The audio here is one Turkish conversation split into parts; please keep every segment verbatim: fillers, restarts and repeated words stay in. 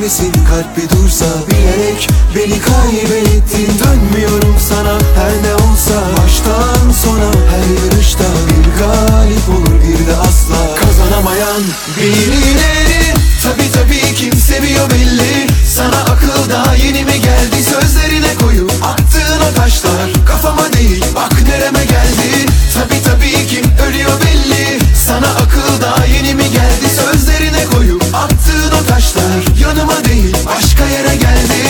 misin kalp bir dursa, bilerek beni kaybettin. Dönmüyorum sana her ne olsa, baştan sona her yarışta bir galip olur bir de asla kazanamayan birileri. Tabi tabi kim seviyor belli, sana akıl daha yeni mi geldi? Sözlerine koyup attığın o taşlar kafama değil bak nereme geldi. Tabi tabi kim ölüyor belli, sana akıl daha yeni mi geldi? Sözlerine koyup attığın o taşlar yanıma değil başka yere geldi.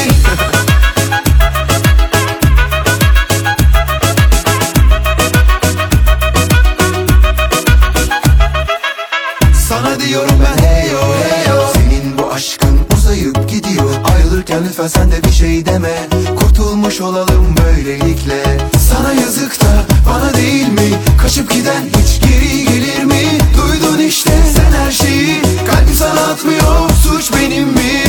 Sana diyorum ben hey yo hey yo, senin bu aşkın uzayıp gidiyor. Ayrılırken lütfen sen de bir şey deme, kurtulmuş olalım böylelikle. Sana yazık da bana değil mi? Kaçıp giden hiç geri gelir mi? Duydun işte sen her şeyi, kalbim sana atmıyor, suç benim mi?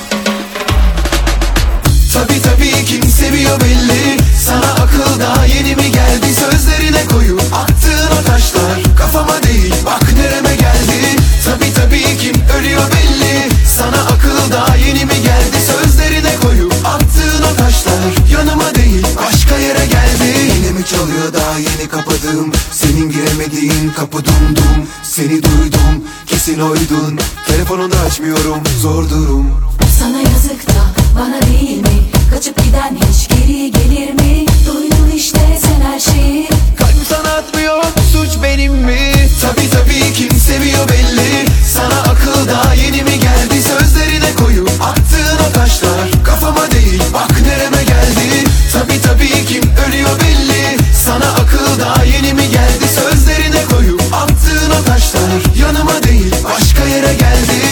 Tabi tabi kim seviyor belli, sana akıl daha yeni mi geldi? Sözlerine koyup attığın o taşlar kafama değil bak nereme geldi. Tabi tabi kim ölüyor belli, sana akıl daha yeni mi geldi? Sözlerine koyup attığın o taşlar yanıma değil başka yere geldi. Yine mi çalıyor daha yeni kapadığım, senin giremediğin kapı dum dum. Seni duydum kesin oydun, telefonunu açmıyorum zor durum. Sana yazık da bana değil mi? Kaçıp giden hiç geri gelir mi? Duydun işte sen her şeyi, kalbim sana atmıyor, suç benim mi? Tabi tabi kim seviyor belli, sana akıl daha yeni mi geldi? Sözlerine koyup attığın o taşlar kafama değil bak nereme geldi. Tabi tabi kim ölüyor belli, sana akıl daha yeni mi geldi? Sözlerine koyup attığın o taşlar yanıma değil başka yere geldi.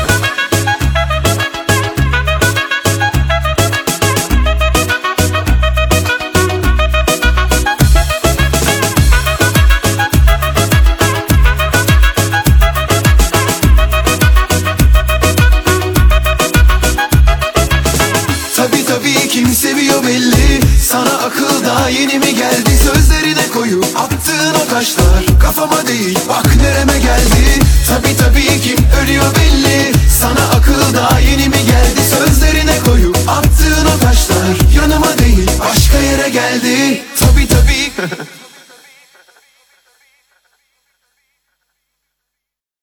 Tabi tabi kim seviyor belli, sana akıl daha yeni mi geldi? Sözlerine koyup attığın o taşlar kafama değil bak nereme geldi. Tabi tabi kim ölüyor belli, sana akıl daha yeni mi geldi? Sözlerine koyup attığın o taşlar yanıma değil başka yere geldi. Tabi tabi